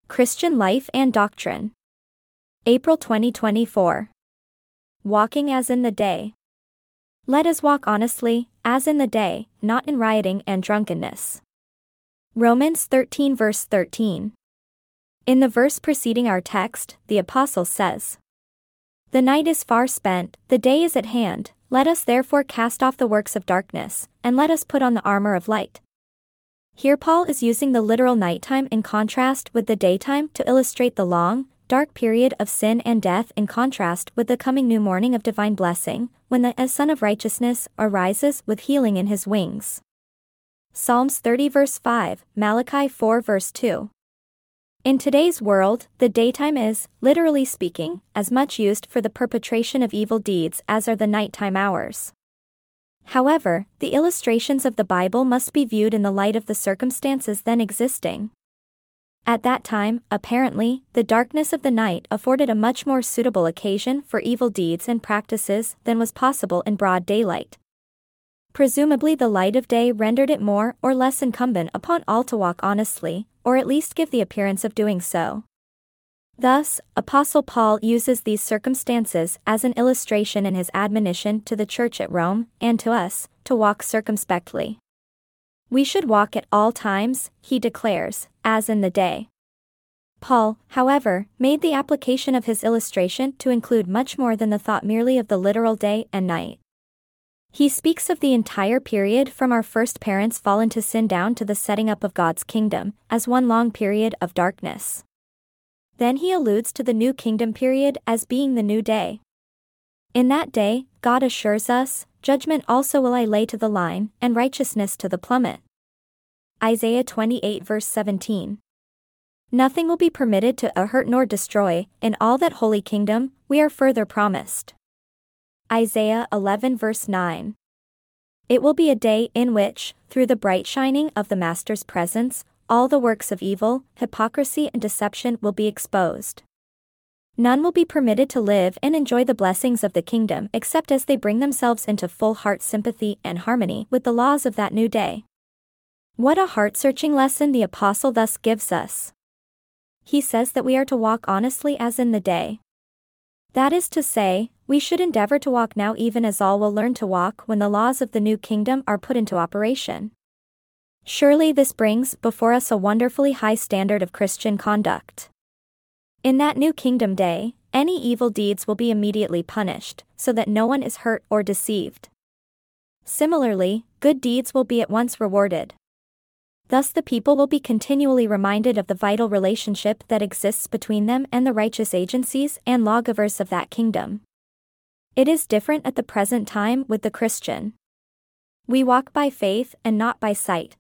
Christian Life and Doctrine. April 2024. Walking as in the day. Let us walk honestly, as in the day, not in rioting and drunkenness. Romans 13 verse 13. In the verse preceding our text, the Apostle says, "The night is far spent, the day is at hand, let us therefore cast off the works of darkness, and let us put on the armor of light." Here Paul is using the literal nighttime in contrast with the daytime to illustrate the long, dark period of sin and death in contrast with the coming new morning of divine blessing, when the Son of Righteousness arises with healing in his wings. Psalms 30 verse 5, Malachi 4 verse 2. In today's world, the daytime is, literally speaking, as much used for the perpetration of evil deeds as are the nighttime hours. However, the illustrations of the Bible must be viewed in the light of the circumstances then existing. At that time, apparently, the darkness of the night afforded a much more suitable occasion for evil deeds and practices than was possible in broad daylight. Presumably the light of day rendered it more or less incumbent upon all to walk honestly, or at least give the appearance of doing so. Thus, Apostle Paul uses these circumstances as an illustration in his admonition to the church at Rome, and to us, to walk circumspectly. We should walk at all times, he declares, as in the day. Paul, however, made the application of his illustration to include much more than the thought merely of the literal day and night. He speaks of the entire period from our first parents' fall into sin down to the setting up of God's kingdom, as one long period of darkness. Then he alludes to the new kingdom period as being the new day. In that day, God assures us, "Judgment also will I lay to the line, and righteousness to the plummet." Isaiah 28 verse 17. Nothing will be permitted to hurt nor destroy, in all that holy kingdom, we are further promised. Isaiah 11 verse 9. It will be a day in which, through the bright shining of the Master's presence, all the works of evil, hypocrisy and deception will be exposed. None will be permitted to live and enjoy the blessings of the kingdom except as they bring themselves into full heart sympathy and harmony with the laws of that new day. What a heart-searching lesson the Apostle thus gives us. He says that we are to walk honestly as in the day. That is to say, we should endeavor to walk now even as all will learn to walk when the laws of the new kingdom are put into operation. Surely this brings before us a wonderfully high standard of Christian conduct. In that new kingdom day, any evil deeds will be immediately punished, so that no one is hurt or deceived. Similarly, good deeds will be at once rewarded. Thus the people will be continually reminded of the vital relationship that exists between them and the righteous agencies and lawgivers of that kingdom. It is different at the present time with the Christian. We walk by faith and not by sight.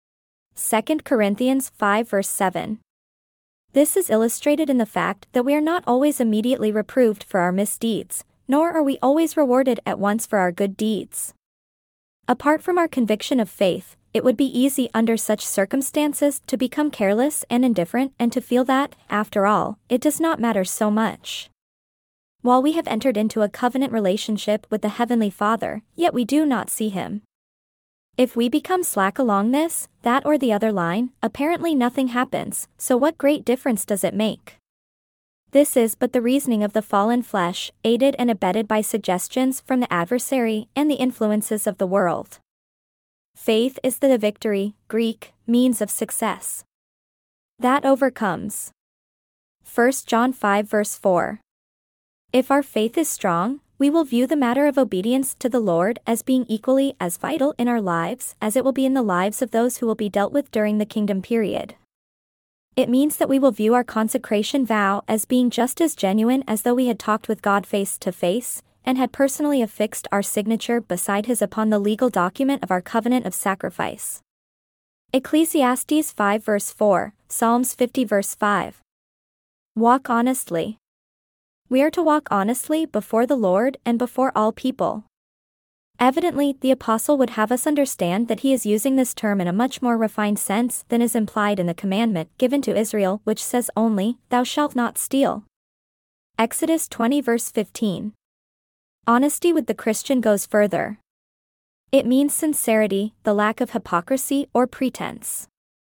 2 Corinthians 5 verse 7. This is illustrated in the fact that we are not always immediately reproved for our misdeeds, nor are we always rewarded at once for our good deeds. Apart from our conviction of faith, it would be easy under such circumstances to become careless and indifferent and to feel that, after all, it does not matter so much. While we have entered into a covenant relationship with the Heavenly Father, yet we do not see Him. If we become slack along this, that or the other line, apparently nothing happens, so what great difference does it make? This is but the reasoning of the fallen flesh, aided and abetted by suggestions from the adversary and the influences of the world. Faith is the victory, Greek, means of success. That overcomes. 1 John 5 verse 4. If our faith is strong, we will view the matter of obedience to the Lord as being equally as vital in our lives as it will be in the lives of those who will be dealt with during the kingdom period. It means that we will view our consecration vow as being just as genuine as though we had talked with God face to face, and had personally affixed our signature beside His upon the legal document of our covenant of sacrifice. Ecclesiastes 5 verse 4, Psalms 50 verse 5. Walk honestly. We are to walk honestly before the Lord and before all people. Evidently, the Apostle would have us understand that he is using this term in a much more refined sense than is implied in the commandment given to Israel, which says only, "Thou shalt not steal." Exodus 20 verse 15. Honesty with the Christian goes further. It means sincerity, the lack of hypocrisy or pretense.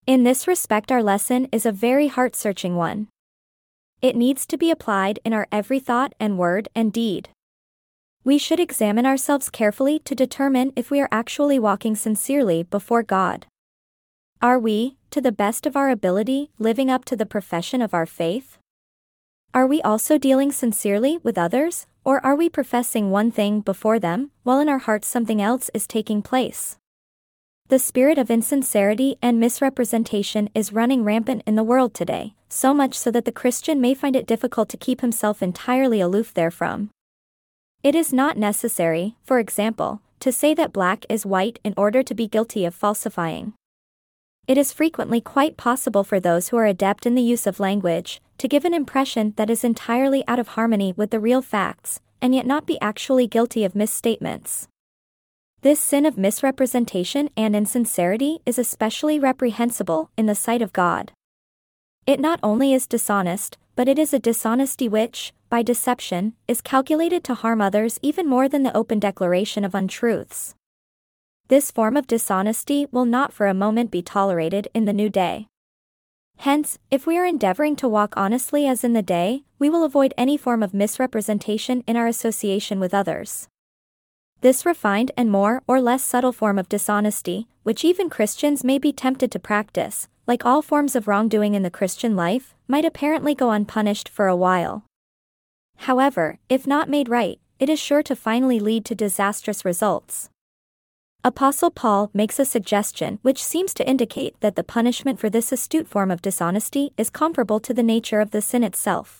In this respect, our lesson is a very heart-searching one. It needs to be applied in our every thought and word and deed. We should examine ourselves carefully to determine if we are actually walking sincerely before God. Are we, to the best of our ability, living up to the profession of our faith? Are we also dealing sincerely with others, or are we professing one thing before them, while in our hearts something else is taking place? The spirit of insincerity and misrepresentation is running rampant in the world today, so much so that the Christian may find it difficult to keep himself entirely aloof therefrom. It is not necessary, for example, to say that black is white in order to be guilty of falsifying. It is frequently quite possible for those who are adept in the use of language to give an impression that is entirely out of harmony with the real facts, and yet not be actually guilty of misstatements. This sin of misrepresentation and insincerity is especially reprehensible in the sight of God. It not only is dishonest, but it is a dishonesty which, by deception, is calculated to harm others even more than the open declaration of untruths. This form of dishonesty will not for a moment be tolerated in the new day. Hence, if we are endeavoring to walk honestly as in the day, we will avoid any form of misrepresentation in our association with others. This refined and more or less subtle form of dishonesty, which even Christians may be tempted to practice, like all forms of wrongdoing in the Christian life, might apparently go unpunished for a while. However, if not made right, it is sure to finally lead to disastrous results. Apostle Paul makes a suggestion which seems to indicate that the punishment for this astute form of dishonesty is comparable to the nature of the sin itself.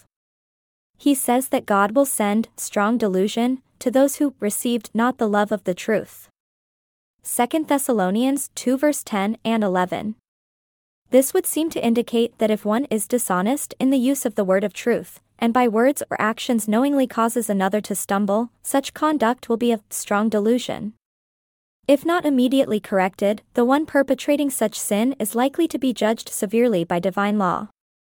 He says that God will send strong delusion to those who received not the love of the truth. 2 Thessalonians 2 verse 10 and 11. This would seem to indicate that if one is dishonest in the use of the word of truth, and by words or actions knowingly causes another to stumble, such conduct will be a strong delusion. If not immediately corrected, the one perpetrating such sin is likely to be judged severely by divine law.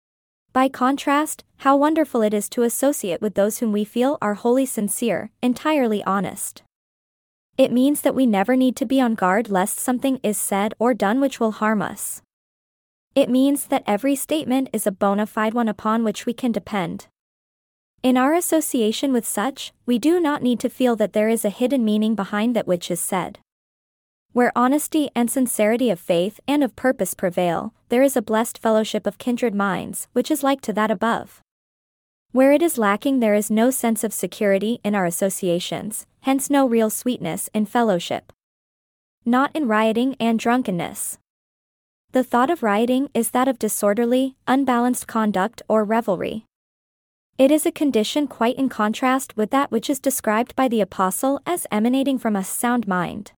By contrast, how wonderful it is to associate with those whom we feel are wholly sincere, entirely honest. It means that we never need to be on guard lest something is said or done which will harm us. It means that every statement is a bona fide one upon which we can depend. In our association with such, we do not need to feel that there is a hidden meaning behind that which is said. Where honesty and sincerity of faith and of purpose prevail, there is a blessed fellowship of kindred minds, which is like to that above. Where it is lacking, there is no sense of security in our associations, hence no real sweetness in fellowship. Not in rioting and drunkenness. The thought of rioting is that of disorderly, unbalanced conduct or revelry. It is a condition quite in contrast with that which is described by the Apostle as emanating from a sound mind.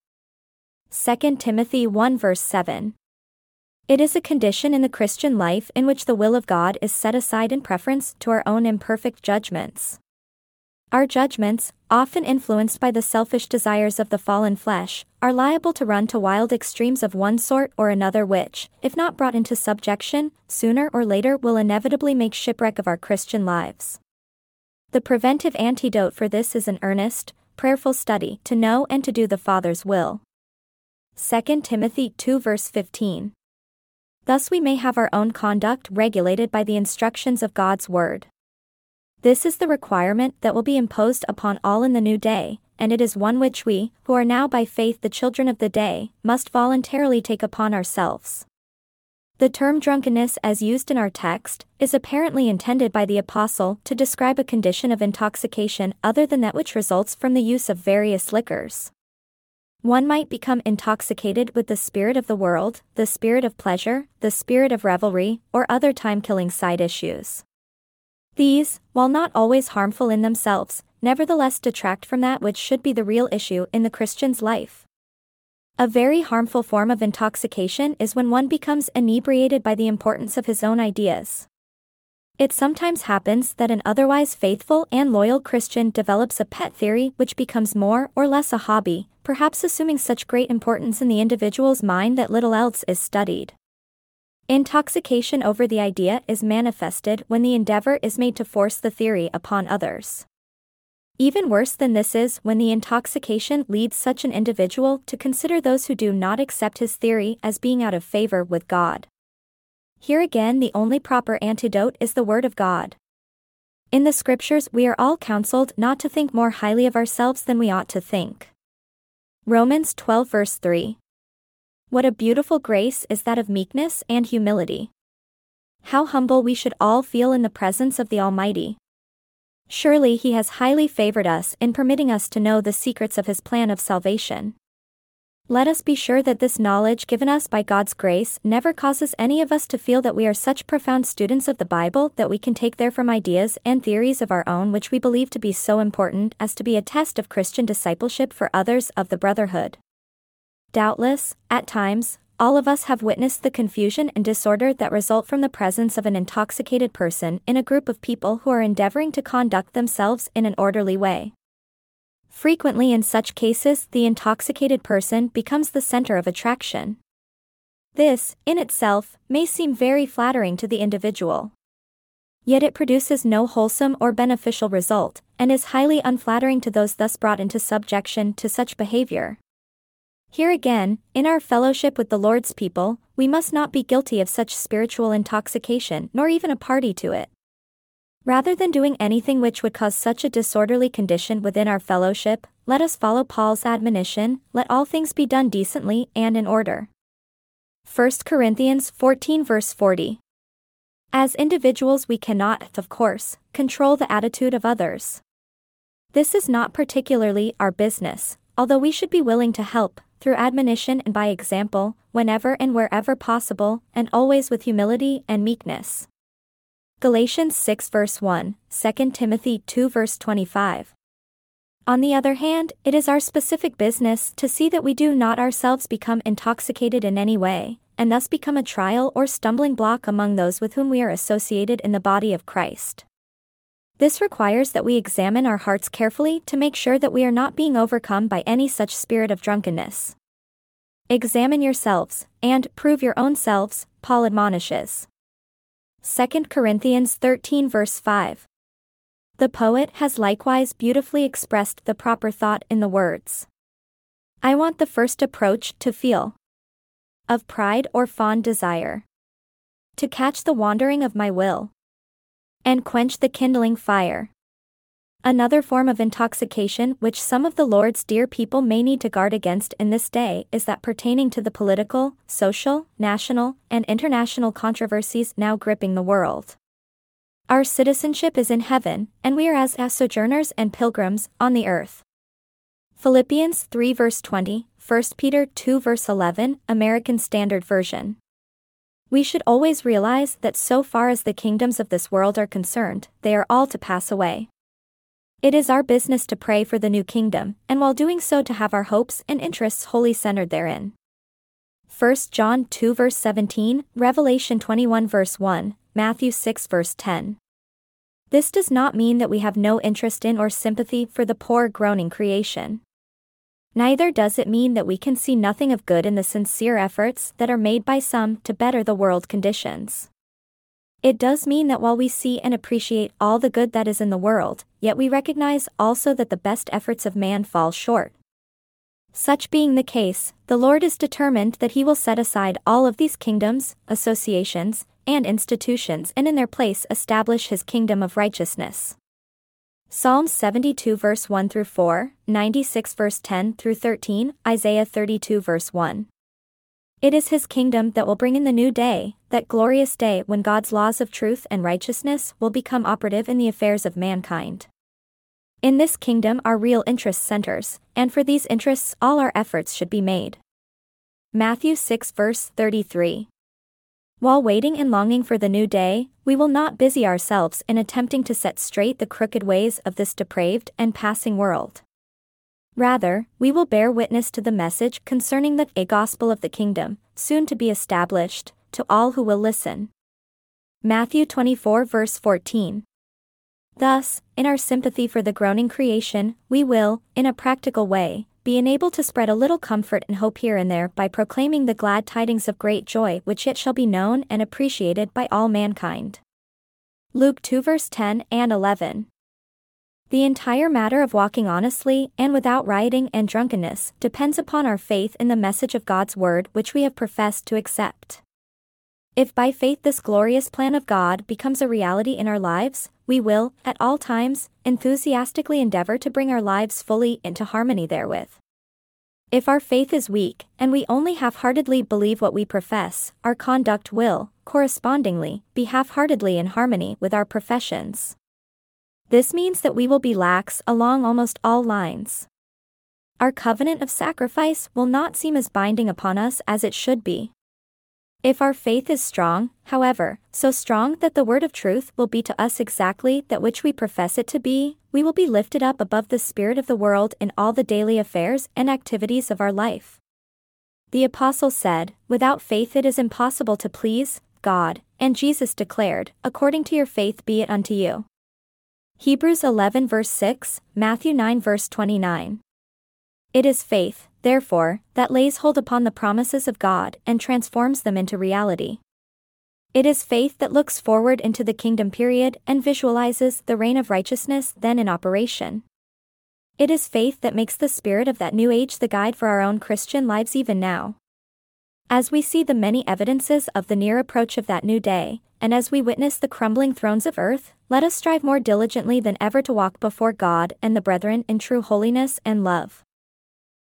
2 Timothy 1 verse 7. It is a condition in the Christian life in which the will of God is set aside in preference to our own imperfect judgments. Our judgments, often influenced by the selfish desires of the fallen flesh, are liable to run to wild extremes of one sort or another which, if not brought into subjection, sooner or later will inevitably make shipwreck of our Christian lives. The preventive antidote for this is an earnest, prayerful study to know and to do the Father's will. 2 Timothy 2 verse 15. Thus we may have our own conduct regulated by the instructions of God's Word. This is the requirement that will be imposed upon all in the new day, and it is one which we, who are now by faith the children of the day, must voluntarily take upon ourselves. The term drunkenness as used in our text is apparently intended by the Apostle to describe a condition of intoxication other than that which results from the use of various liquors. One might become intoxicated with the spirit of the world, the spirit of pleasure, the spirit of revelry, or other time-killing side issues. These, while not always harmful in themselves, nevertheless detract from that which should be the real issue in the Christian's life. A very harmful form of intoxication is when one becomes inebriated by the importance of his own ideas. It sometimes happens that an otherwise faithful and loyal Christian develops a pet theory which becomes more or less a hobby, perhaps assuming such great importance in the individual's mind that little else is studied. Intoxication over the idea is manifested when the endeavor is made to force the theory upon others. Even worse than this is when the intoxication leads such an individual to consider those who do not accept his theory as being out of favor with God. Here again, the only proper antidote is the Word of God. In the Scriptures, we are all counseled not to think more highly of ourselves than we ought to think. Romans 12 verse 3. What a beautiful grace is that of meekness and humility. How humble we should all feel in the presence of the Almighty. Surely He has highly favored us in permitting us to know the secrets of His plan of salvation. Let us be sure that this knowledge given us by God's grace never causes any of us to feel that we are such profound students of the Bible that we can take therefrom ideas and theories of our own which we believe to be so important as to be a test of Christian discipleship for others of the brotherhood. Doubtless, at times, all of us have witnessed the confusion and disorder that result from the presence of an intoxicated person in a group of people who are endeavoring to conduct themselves in an orderly way. Frequently in such cases, the intoxicated person becomes the center of attraction. This, in itself, may seem very flattering to the individual. Yet it produces no wholesome or beneficial result, and is highly unflattering to those thus brought into subjection to such behavior. Here again, in our fellowship with the Lord's people, we must not be guilty of such spiritual intoxication nor even a party to it. Rather than doing anything which would cause such a disorderly condition within our fellowship, let us follow Paul's admonition, let all things be done decently and in order. 1 Corinthians 14 verse 40. As individuals we cannot, of course, control the attitude of others. This is not particularly our business, although we should be willing to help, through admonition and by example, whenever and wherever possible, and always with humility and meekness. Galatians 6 verse 1, 2 Timothy 2 verse 25. On the other hand, it is our specific business to see that we do not ourselves become intoxicated in any way, and thus become a trial or stumbling block among those with whom we are associated in the body of Christ. This requires that we examine our hearts carefully to make sure that we are not being overcome by any such spirit of drunkenness. Examine yourselves, and prove your own selves, Paul admonishes. 2 Corinthians 13 verse 5. The poet has likewise beautifully expressed the proper thought in the words, I want the first approach to feel of pride or fond desire, to catch the wandering of my will, and quench the kindling fire. Another form of intoxication which some of the Lord's dear people may need to guard against in this day is that pertaining to the political, social, national, and international controversies now gripping the world. Our citizenship is in heaven, and we are as sojourners and pilgrims on the earth. Philippians 3 verse 20, 1 Peter 2 verse 11, American Standard Version. We should always realize that so far as the kingdoms of this world are concerned, they are all to pass away. It is our business to pray for the new kingdom, and while doing so to have our hopes and interests wholly centered therein. 1 John 2 verse 17, Revelation 21 verse 1, Matthew 6 verse 10. This does not mean that we have no interest in or sympathy for the poor groaning creation. Neither does it mean that we can see nothing of good in the sincere efforts that are made by some to better the world conditions. It does mean that while we see and appreciate all the good that is in the world, yet we recognize also that the best efforts of man fall short. Such being the case, the Lord is determined that He will set aside all of these kingdoms, associations, and institutions and in their place establish His kingdom of righteousness. Psalms 72 verse 1 through 4, 96 verse 10 through 13, Isaiah 32 verse 1. It is His kingdom that will bring in the new day, that glorious day when God's laws of truth and righteousness will become operative in the affairs of mankind. In this kingdom our real interest centers, and for these interests all our efforts should be made. Matthew 6 verse 33. While waiting and longing for the new day, we will not busy ourselves in attempting to set straight the crooked ways of this depraved and passing world. Rather, we will bear witness to the message concerning the gospel of the kingdom, soon to be established, to all who will listen. Matthew 24 verse 14. Thus, in our sympathy for the groaning creation, we will, in a practical way, be enabled to spread a little comfort and hope here and there by proclaiming the glad tidings of great joy which yet shall be known and appreciated by all mankind. Luke 2 verse 10 and 11. The entire matter of walking honestly and without rioting and drunkenness depends upon our faith in the message of God's word which we have professed to accept. If by faith this glorious plan of God becomes a reality in our lives, we will, at all times, enthusiastically endeavor to bring our lives fully into harmony therewith. If our faith is weak, and we only half-heartedly believe what we profess, our conduct will, correspondingly, be half-heartedly in harmony with our professions. This means that we will be lax along almost all lines. Our covenant of sacrifice will not seem as binding upon us as it should be. If our faith is strong, however, so strong that the word of truth will be to us exactly that which we profess it to be, we will be lifted up above the spirit of the world in all the daily affairs and activities of our life. The apostle said, "Without faith it is impossible to please God," and Jesus declared, "According to your faith be it unto you." Hebrews 11 verse 6, Matthew 9 verse 29. It is faith, therefore, that lays hold upon the promises of God and transforms them into reality. It is faith that looks forward into the kingdom period and visualizes the reign of righteousness then in operation. It is faith that makes the spirit of that new age the guide for our own Christian lives even now. As we see the many evidences of the near approach of that new day, and as we witness the crumbling thrones of earth, let us strive more diligently than ever to walk before God and the brethren in true holiness and love.